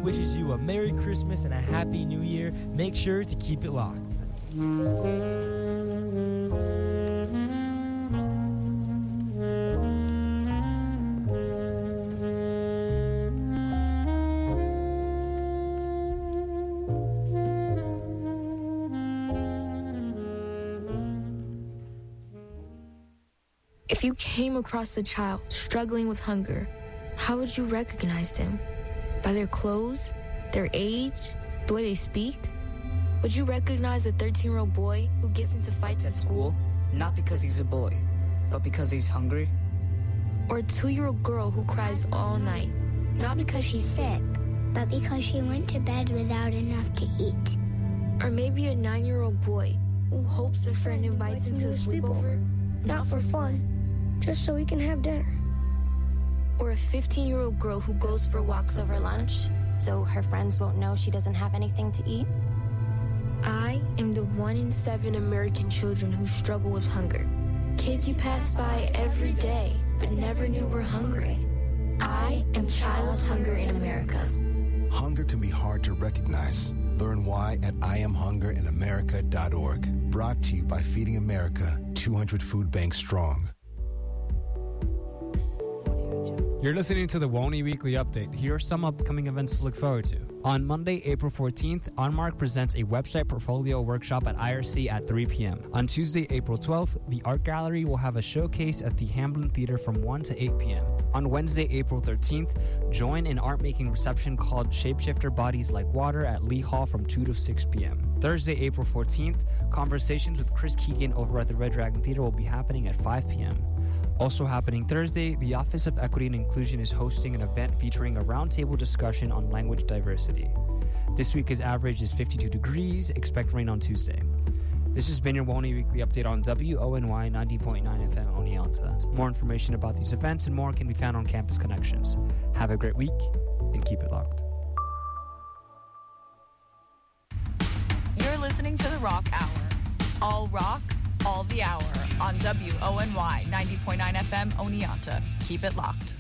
wishes you a Merry Christmas and a Happy New Year. Make sure to keep it locked. If you came across a child struggling with hunger, how would you recognize them? By their clothes, their age, the way they speak? Would you recognize a 13-year-old boy who gets into fights at school? Not because he's a boy, but because he's hungry? Or a 2-year-old girl who cries all night, not because she's sick, but because she went to bed without enough to eat? Or maybe a 9-year-old boy who hopes a friend invites him to a sleepover, not for fun, just so we can have dinner. Or a 15-year-old girl who goes for walks over lunch, so her friends won't know she doesn't have anything to eat? I am the 1 in 7 American children who struggle with hunger. Kids you pass by every day, but never knew were hungry. I am Child Hunger in America. Hunger can be hard to recognize. Learn why at IamHungerInAmerica.org. Brought to you by Feeding America, 200 Food Banks Strong. You're listening to the WONY Weekly Update. Here are some upcoming events to look forward to. On Monday, April 14th, OnMark presents a website portfolio workshop at IRC at 3 p.m. On Tuesday, April 12th, the Art Gallery will have a showcase at the Hamblin Theater from 1 to 8 p.m. On Wednesday, April 13th, join an art-making reception called Shapeshifter Bodies Like Water at Lee Hall from 2 to 6 p.m. Thursday, April 14th, conversations with Chris Keegan over at the Red Dragon Theater will be happening at 5 p.m. Also happening Thursday, the Office of Equity and Inclusion is hosting an event featuring a roundtable discussion on language diversity. This week's average is 52 degrees. Expect rain on Tuesday. This has been your WONY Weekly Update on WONY 90.9 FM Oneonta. More information about these events and more can be found on Campus Connections. Have a great week and keep it locked. You're listening to The Rock Hour. All rock, all the hour on WONY 90.9 FM Oneonta. Keep it locked.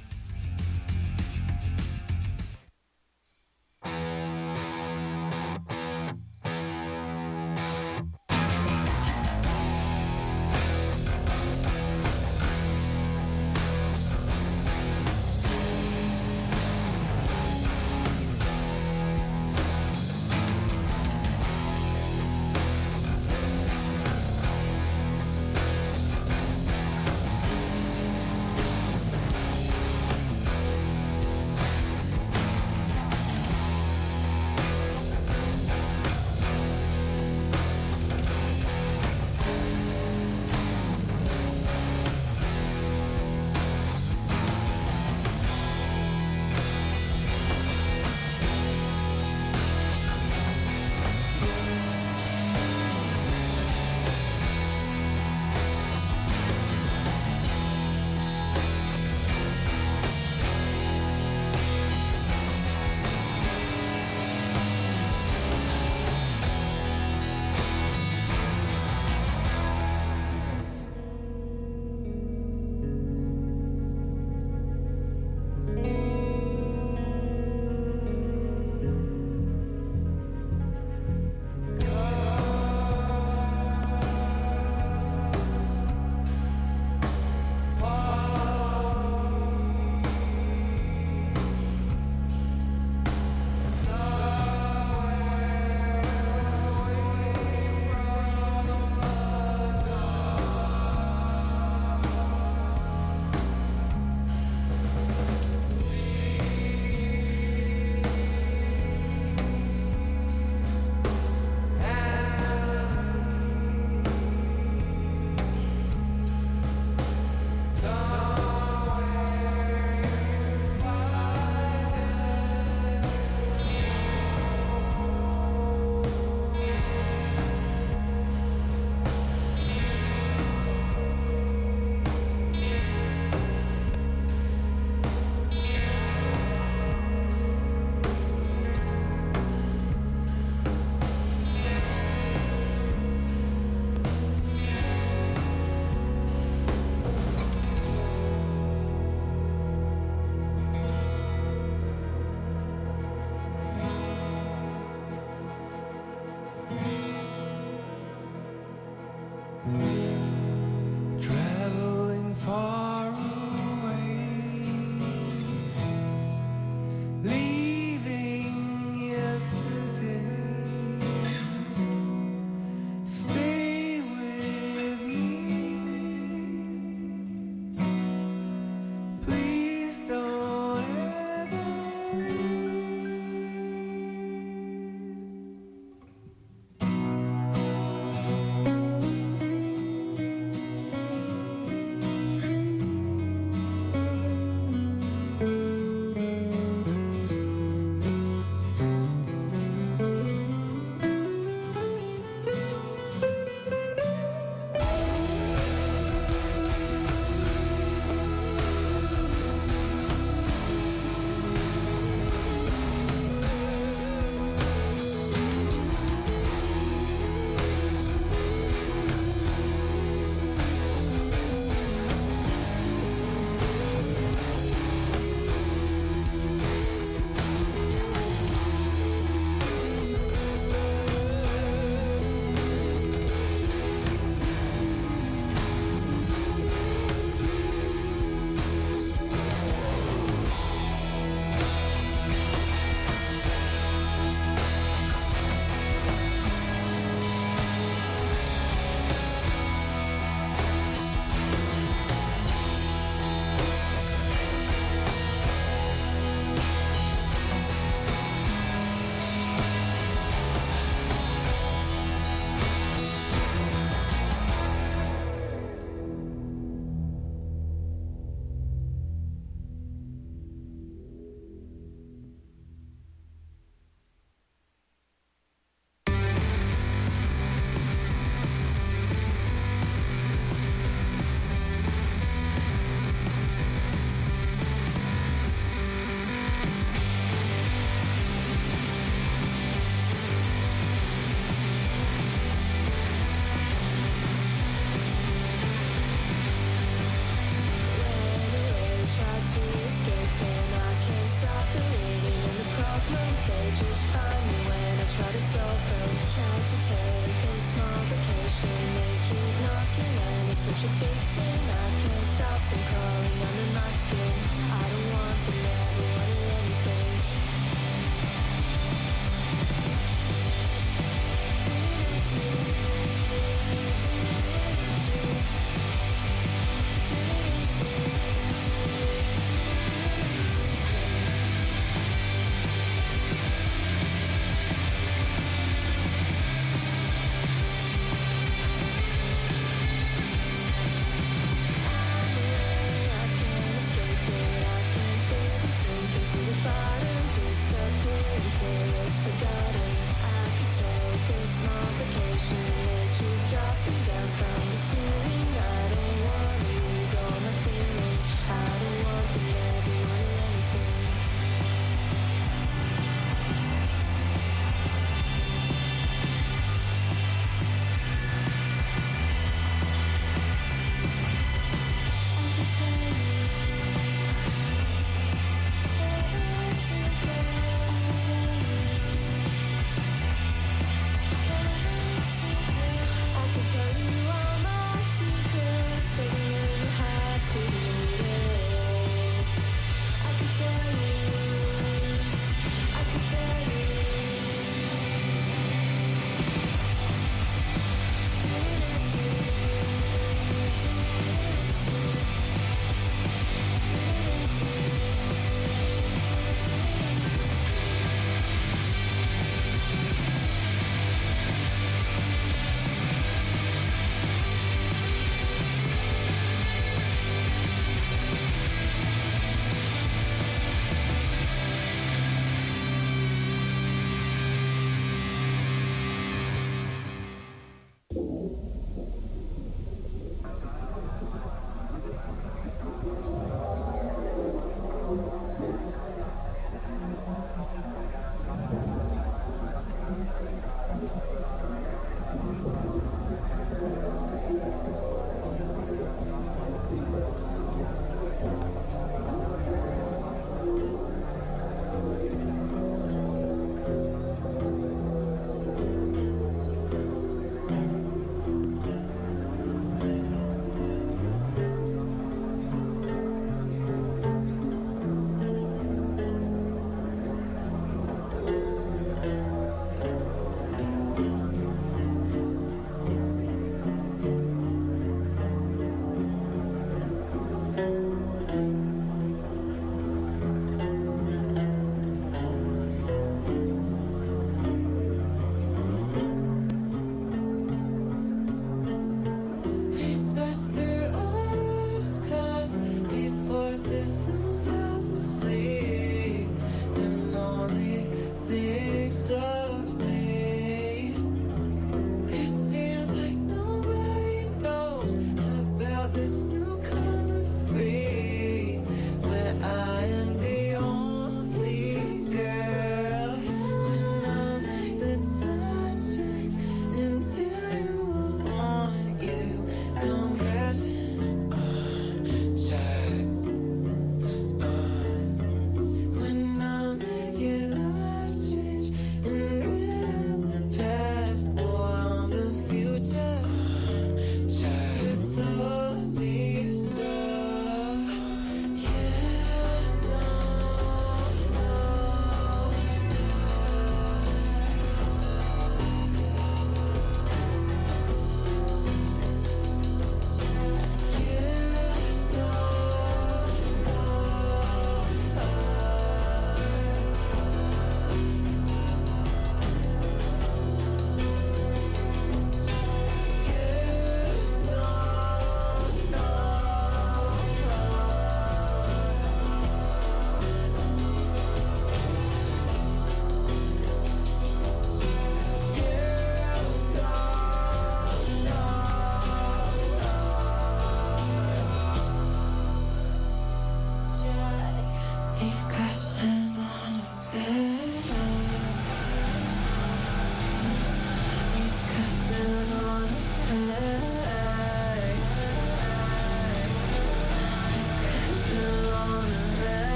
stop the reading and the problems. They just find me when I try to solve them. Try to take a small vacation. They keep knocking and it's such a big sting. I can't stop them crawling under my skin. I don't want them, never wanted anything.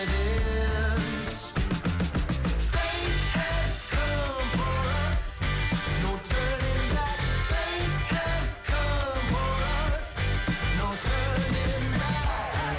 evidence. Fate has come for us. No turning back. Fate has come for us. No turning back.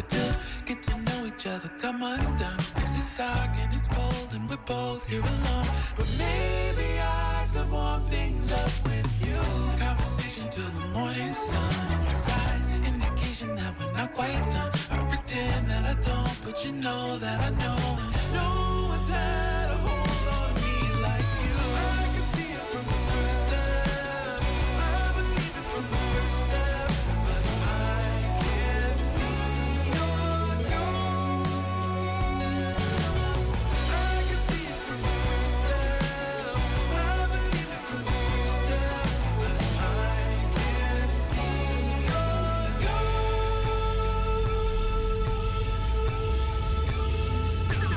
to get to know each other. Come undone, 'cause it's dark and it's cold and we're both here alone. But maybe I could warm things up with you. Conversation till the morning sun in your eyes, indication that we're not quite done. I pretend that I don't, but you know that I know. No one's had a hold on me like you. I can see it from the first step. I believe it from the first step. But I can't see your ghost. I can see it from the first step. I believe it from the first step. But I can't see your ghost.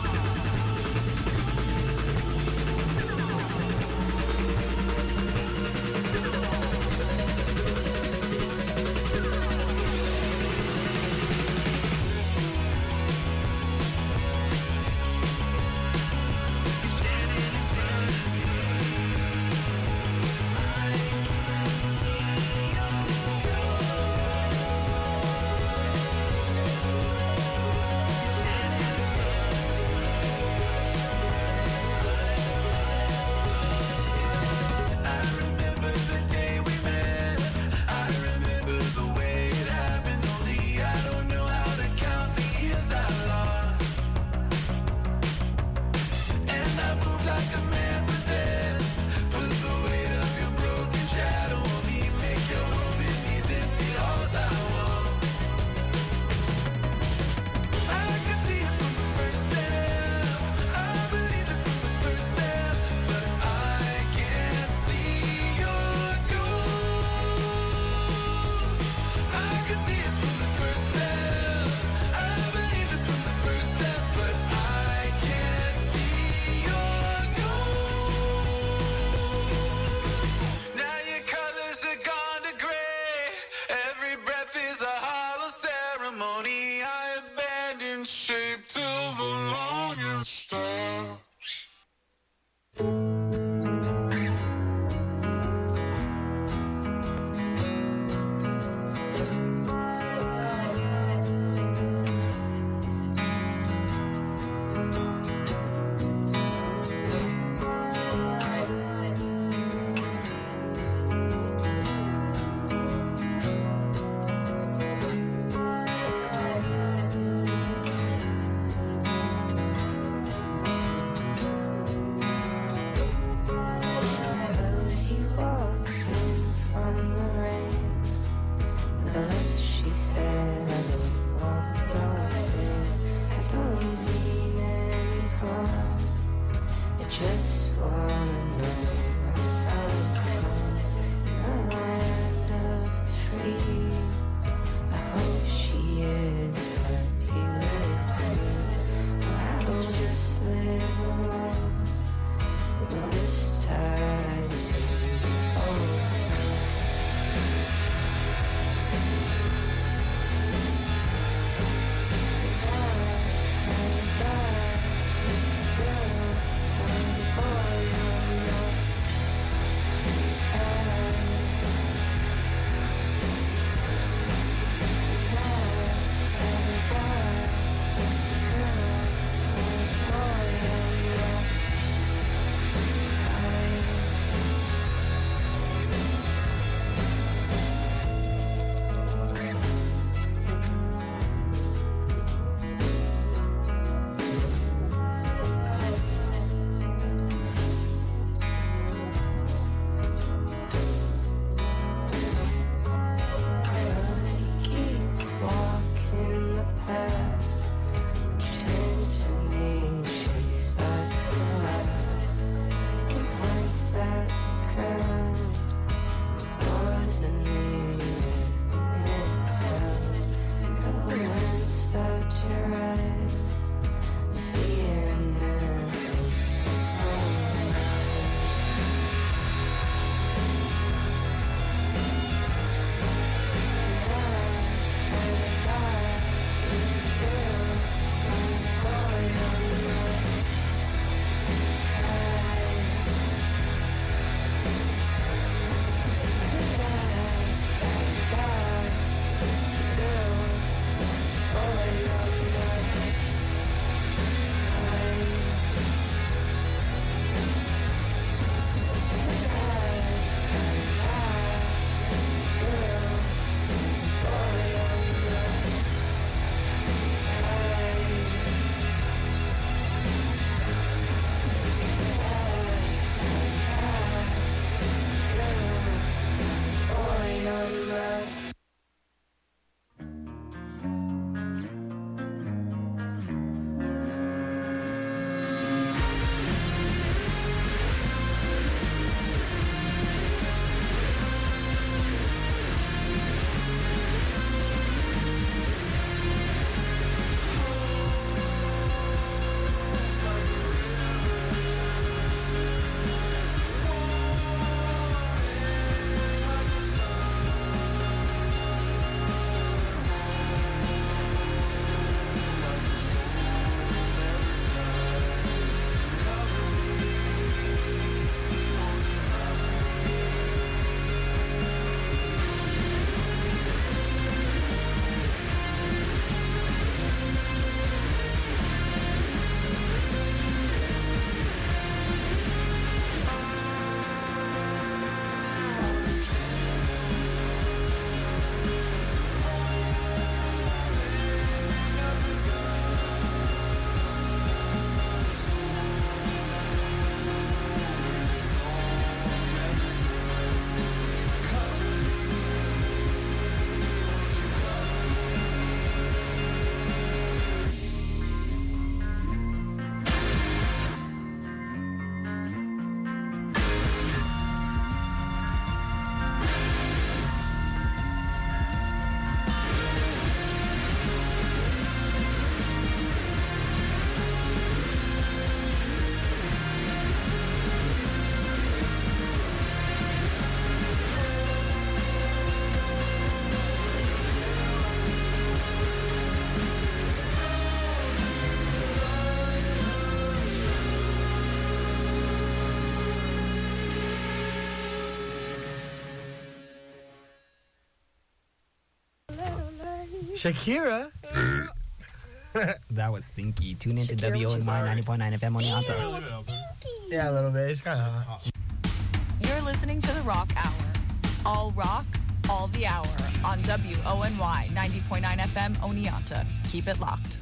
Shakira. That was stinky. Tune in to Shakira, WONY which is ours. 90.9 FM on Oneonta. Yeah, a little bit. It's kind of hot. You're listening to the Rock Hour. All rock, all the hour on WONY 90.9 FM Oneonta. Keep it locked.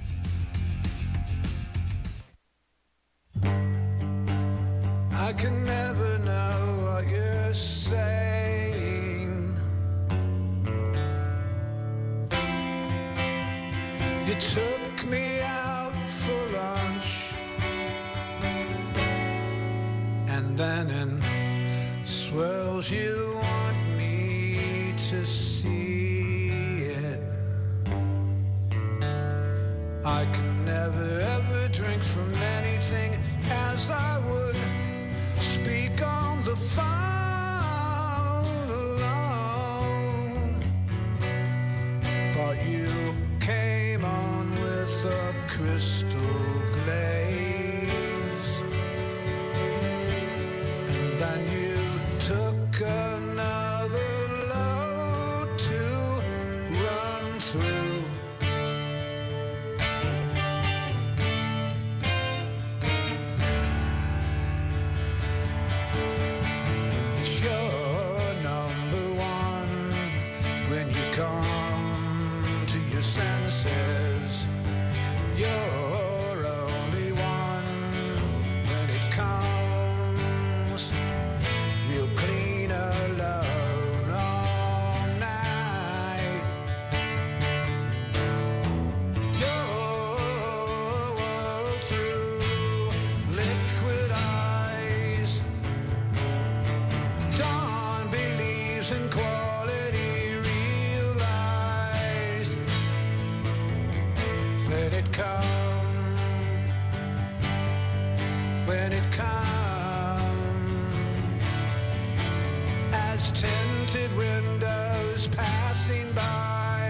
I can never know what you're saying. You took me out for lunch, and then in swirls you want me to see it. I can never ever drink from anything as I would speak on the phone alone. But you came on with a crystal glaze, and then you took another load to run through. It's your number one when you come to your senses. You're only one when it comes real clean alone all night. Your world through liquid eyes. Dawn believes in quality realized. Let it come when it comes, as tinted windows passing by.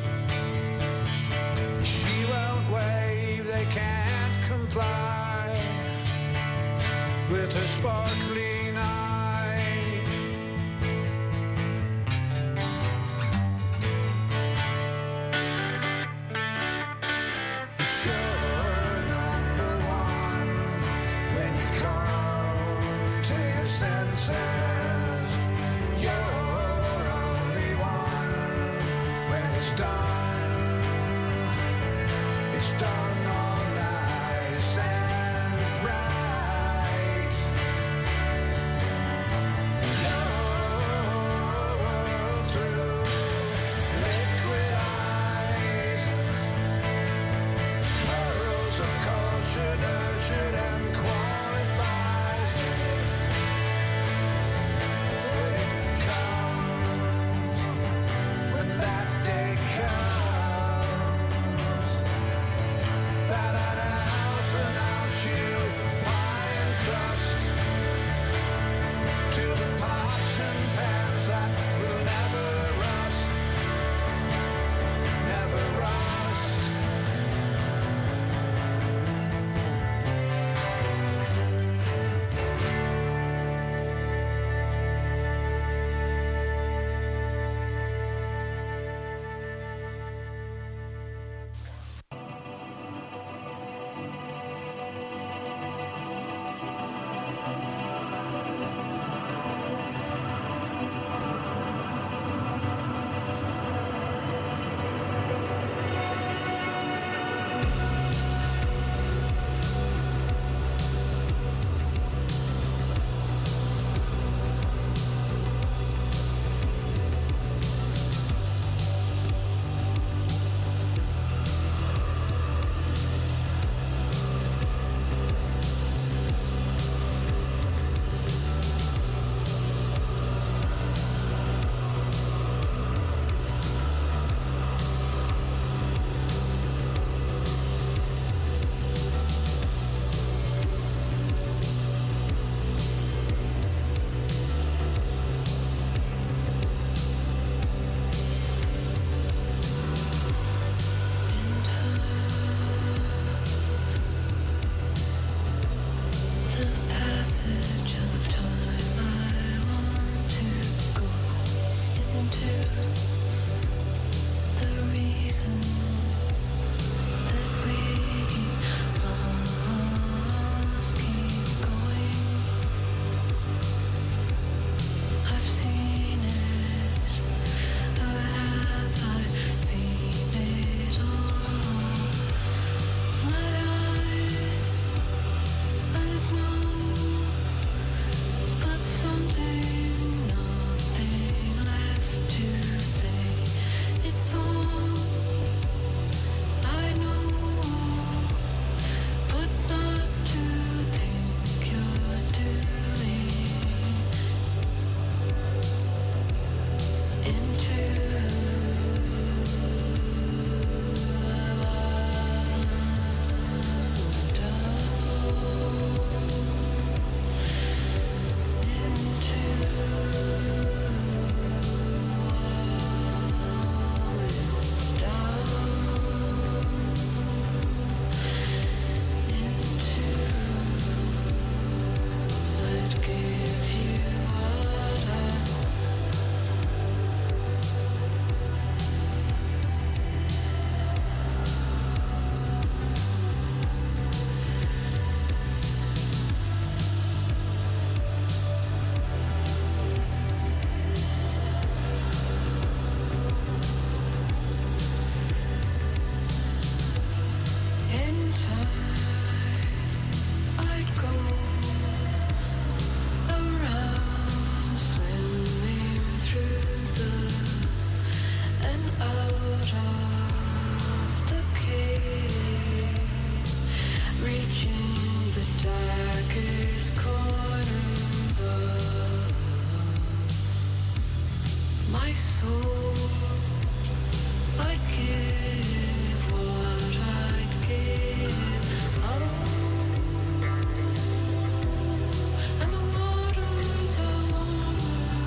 She won't wave, they can't comply with her sparkling eye. It's your number one when you come to your senses. You're only one when it's done. It's done all nice and right. Your world through liquid eyes. Pearls of culture nurtured and qualifies. When it comes, when that day comes. darkest corners of my soul. I'd give what I'd give. Oh. And the waters are warm.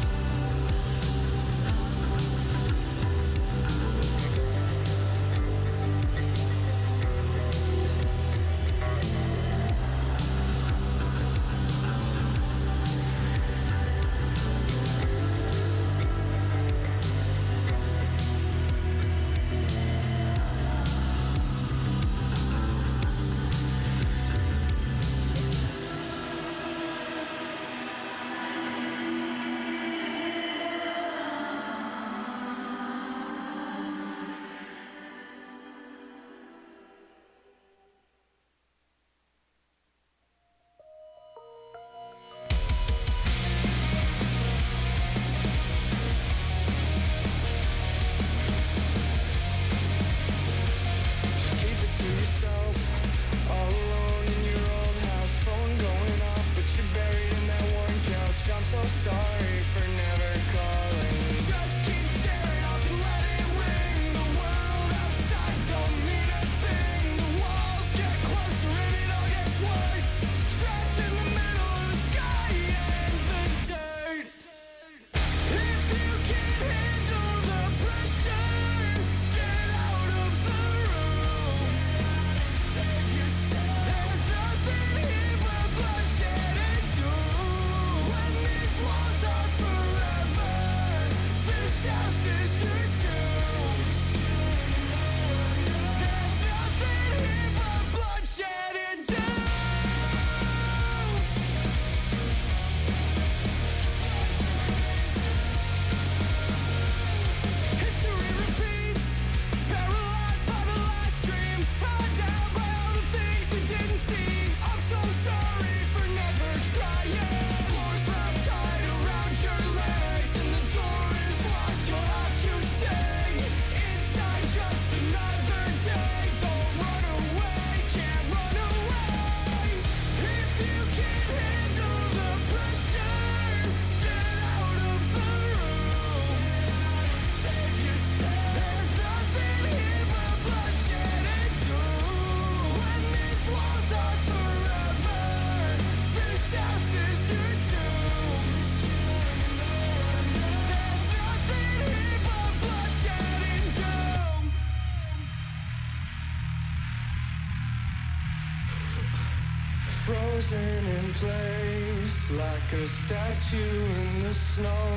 Frozen in place like a statue in the snow.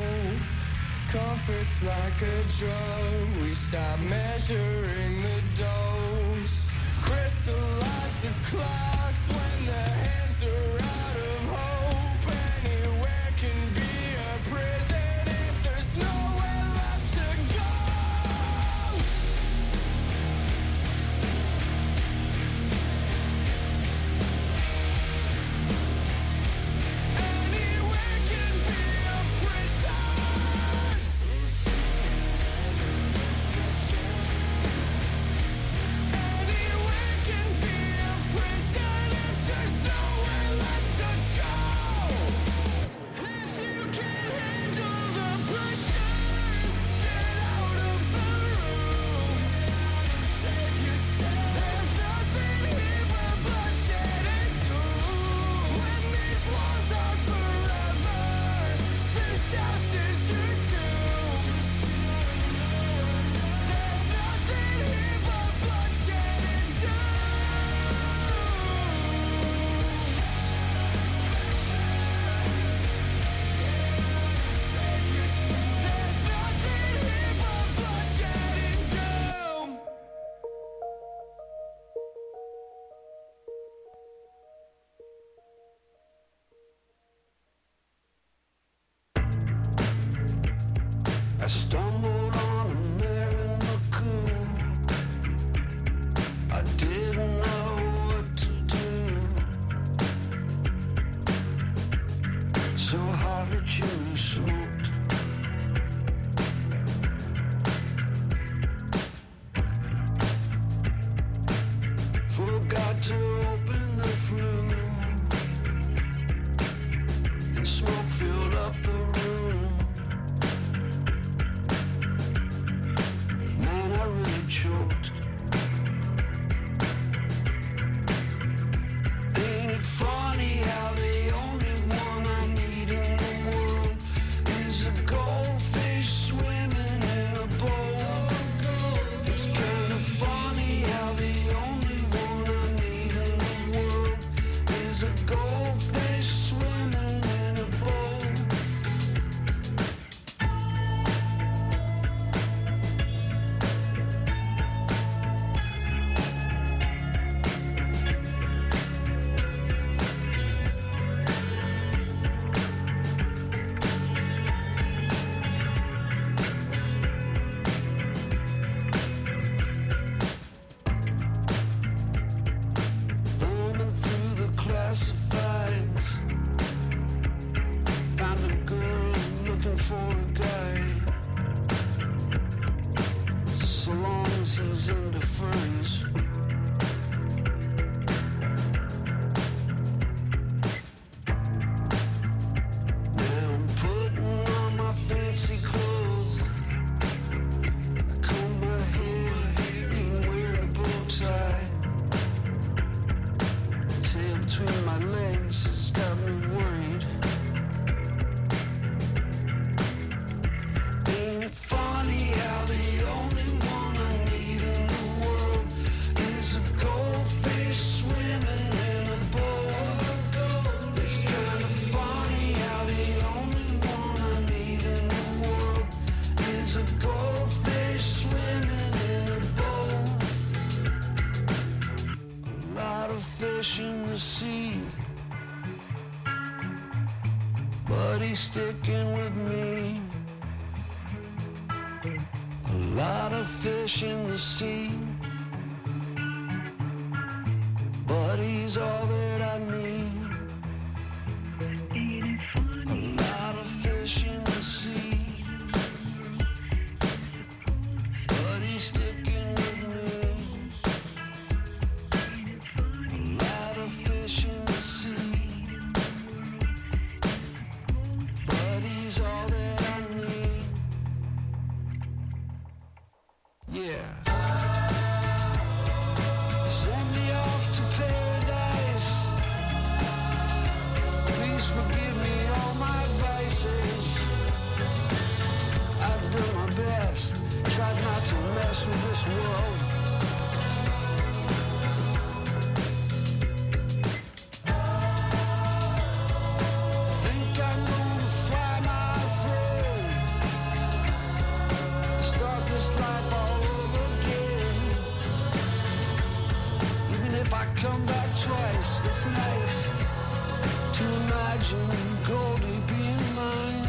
Comfort's like a drug, we stop measuring the dose. Crystallize the clocks when the hands are out of hope. Anywhere can be a prison if there's nowhere left to go. Anywhere can be a prison. Anywhere can be a prison if there's nowhere left to go. If you can't handle the pressure, get out of the room. Save yourself. There's nothing here but bloodshed and doom. When these walls are forever, this house is your tomb. There's nothing here but bloodshed and doom. Save yourself. There's nothing here but bloodshed and doom. I stumbled on a mare in the cool. I didn't know what to do. So hard that you smoked. Forgot to open the flue. between my legs has got me worried. Ain't it funny how the only one I need in the world is a goldfish swimming in a bowl? It's kind of funny how the only one I need in the world is a goldfish swimming in a bowl. A lot of fish in the sea, but he's sticking with me. A lot of fish in the sea, but he's all that I need. A lot of fish in the sea, but he's sticking with me. A lot of fish in the sea, but he's all that I need. Yeah. Send me off to paradise. Please forgive me all my vices. I've done my best, tried not to mess with this world. Think I'm gonna fly my throne, start this life all over again. Even if I come back twice, it's nice to imagine Goldie being mine.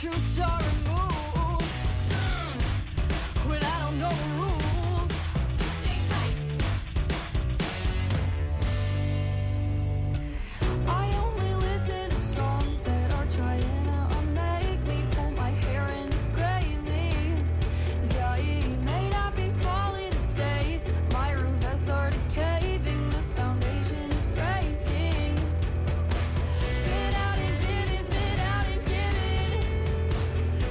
truths are removed when I don't know the rules. I only listen to songs that are trying to make me pull my hair and grade me. Yeah, it may not be falling today. My roof has started caving. The foundation is breaking. Spit out and give it, spit out and give it.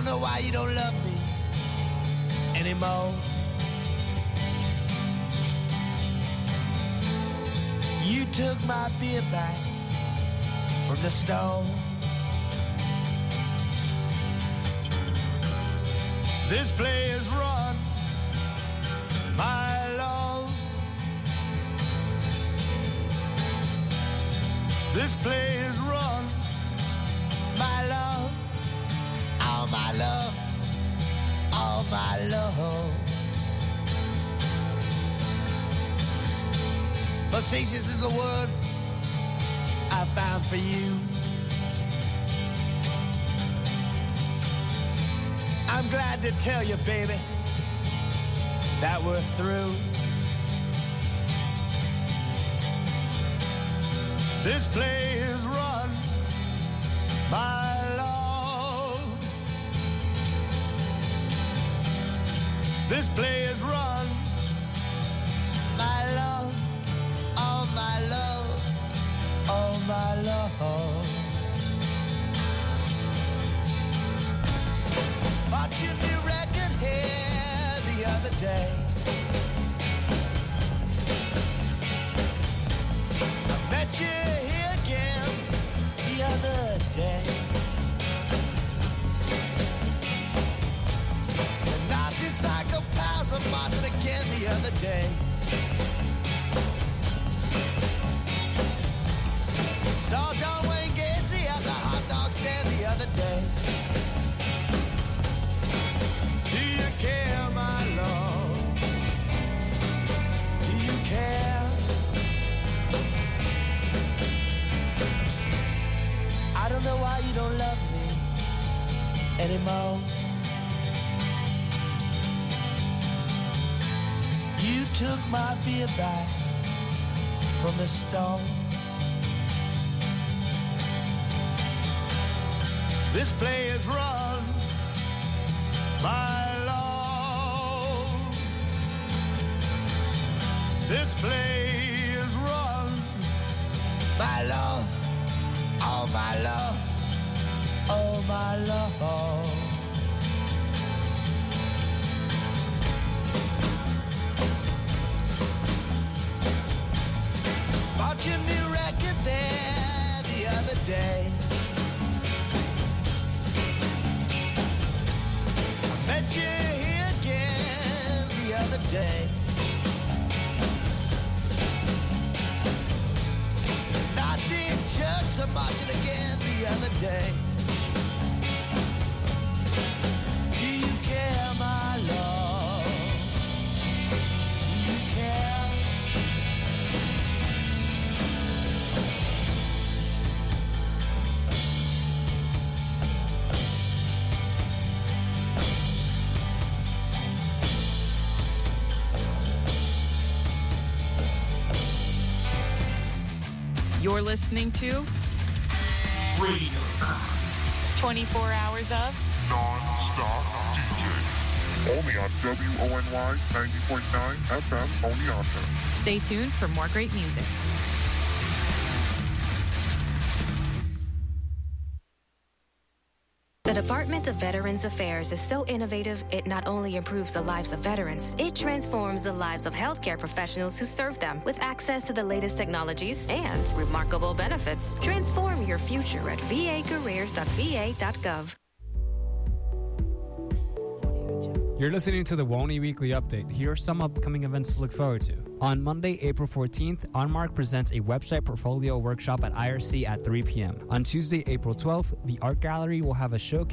know why you don't love me anymore. You took my beer back from the stone. This play is run, my love. This play is run, my love. Oh, my love. Oh, my love. Facetious is the word I found for you. I'm glad to tell you, baby, that we're through. This play is run, my love. This play is run, my love. Oh, my love. Oh, my love. Bought your new record here the other day. I met you here again the other day. The Nazi psychopaths are marching again the other day. Saw John Wayne Gacy at the hot dog stand the other day. Do you care, my love? Do you care? I don't know why you don't love me anymore. You took my beer back from the stone. This play is run, my love. This play is run, my love. Oh, my love. Oh, my love. Bought your new record there the other day. Met you here again the other day. Nazi jerks are marching again the other day. Do you care, my love? Do you care? You're listening to Radio 24 hours of non-stop DJ. Only on WONY 90.9 FM Oneonta. Stay tuned for more great music. The Department of Veterans Affairs is so innovative, it not only improves the lives of veterans, it transforms the lives of healthcare professionals who serve them with access to the latest technologies and remarkable benefits. Transform your future at vacareers.va.gov. You're listening to the WONY Weekly Update. Here are some upcoming events to look forward to. On Monday, April 14th, OnMark presents a website portfolio workshop at IRC at 3 p.m. On Tuesday, April 12th, the Art Gallery will have a showcase